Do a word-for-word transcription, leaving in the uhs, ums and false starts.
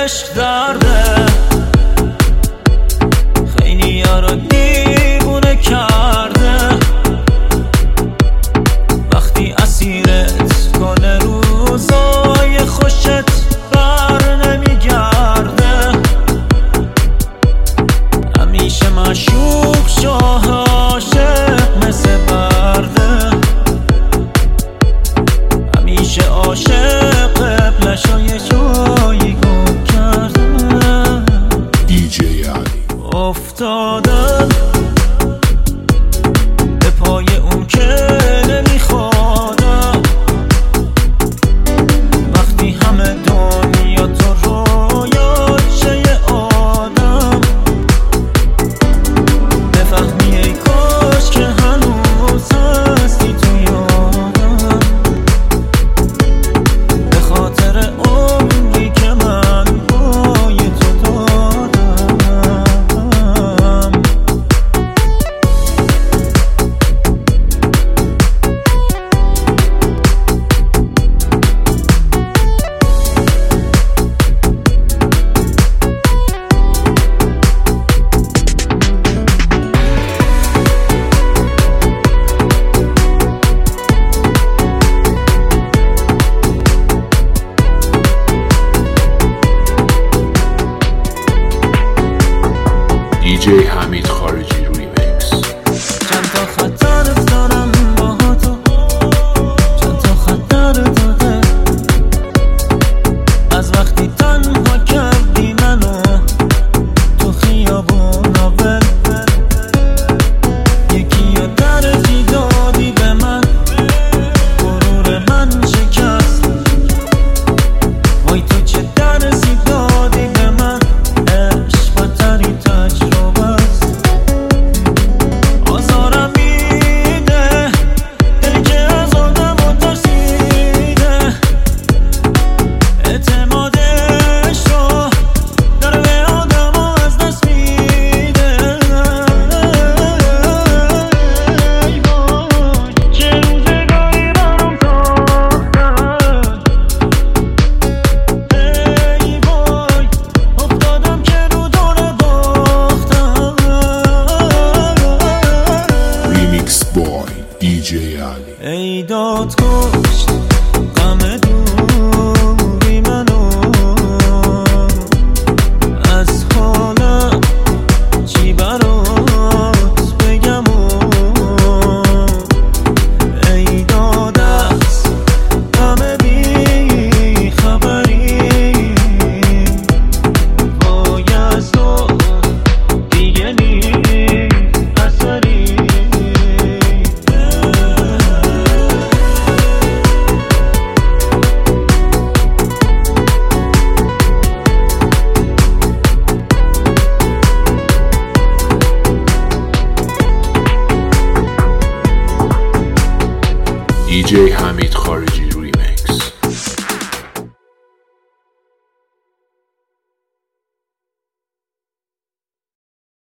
عشق درده، خیلی یارو دیوونه کرده. وقتی اسیرت کنه روزای خوشت بر نمیگرده، همیشه معشوق شاه عاشق مثل برده، همیشه عاشق قبلشای جایی گم کرده. دی جی علی افتادم به پای اون که نمیخوادم، وقتی همه دنیا تو رویاشه یه آدم، بفهمی ای کاش که هنوز هستی تو یادم، به خاطر عمری که من بای تو دادم. دی جی حمید خارجی ریمیکس. چند تا خطر دارم با تو، چند تا خطر داده، از وقتی تنها کردی منو تو خیابون آور، یکی یا درجی دادی به من، غرور من شکست. وای تو چه درسی دادی به من، عشق بدترین تجربه است. آزارم میده دلی که از آدم و ترسیده، اعتمادش رو داره به آدم و از دست میده. ای وای چه روزگاری برام ساختن، ای وای افتادم که رو دور باختم. ریمیکس بای دی جی علی. ای داد کشت غم دوری منو، از حالم چی برات بگم و ای داد از غم بی خبری، وای از تو دیگه نیست اثری. دی جی حمید خارجی